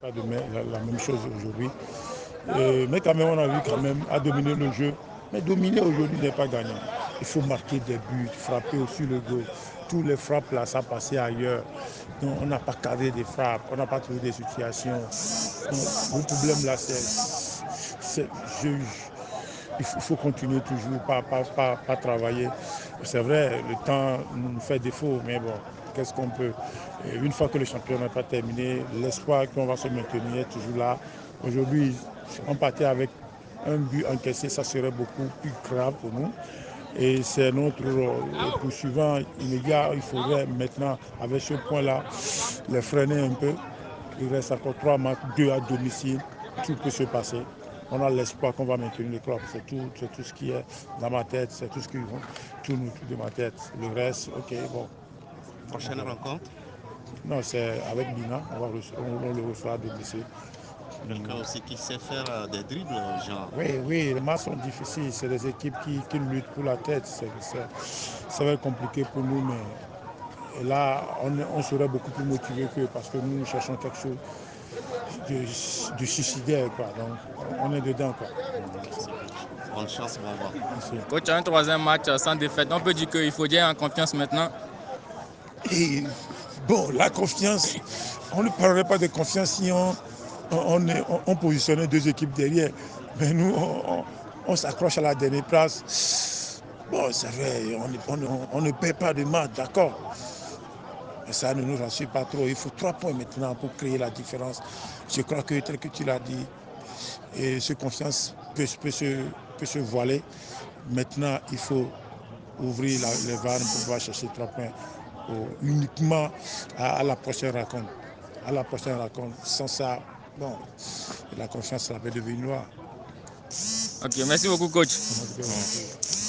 Pas de la même chose aujourd'hui. Mais quand même, on a vu quand même à dominer le jeu. Mais dominer aujourd'hui n'est pas gagnant. Il faut marquer des buts, frapper au-dessus le dos. Tous les frappes là, ça passait ailleurs. Donc, on n'a pas cadré des frappes, on n'a pas trouvé des situations. Donc, le problème là, il faut continuer toujours, pas travailler. C'est vrai, le temps nous fait défaut, mais bon, qu'est-ce qu'on peut. Et une fois que le championnat n'est pas terminé, l'espoir qu'on va se maintenir est toujours là. Aujourd'hui, on partait avec un but encaissé, ça serait beaucoup plus grave pour nous. Et c'est notre poursuivant immédiat. Il faudrait maintenant, avec ce point-là, les freiner un peu. Il reste encore 3 matchs, 2 à domicile. Tout peut se passer. On a l'espoir qu'on va maintenir le club. C'est tout ce qui est dans ma tête. C'est tout ce qui tourne autour de ma tête. Le reste, ok, bon. Prochaine rencontre? Non, c'est avec Bina. On le reçoit à domicile. Quelqu'un aussi qui sait faire des dribbles, genre. Oui, les matchs sont difficiles. C'est des équipes qui luttent pour la tête. Ça va être compliqué pour nous, mais là, on serait beaucoup plus motivé qu'eux parce que nous cherchons quelque chose de suicidaire. Quoi. Donc, on est dedans. Quoi. Merci. Bonne chance, bon vent. Merci. Coach, un troisième match sans défaite. On peut dire qu'il faut dire en confiance maintenant. Et bon, la confiance, on ne parlerait pas de confiance si on positionnait 2 équipes derrière. Mais nous, on s'accroche à la dernière place. Bon, c'est vrai, on ne perd pas de match, d'accord. Mais ça ne nous rassure pas trop. Il faut 3 points maintenant pour créer la différence. Je crois que, tel que tu l'as dit, et cette confiance peut se voiler. Maintenant, il faut ouvrir les vannes pour pouvoir chercher 3 points uniquement à la prochaine rencontre. À la prochaine rencontre. Sans ça, bon, la confiance va devenir noire. Ok, merci beaucoup, coach.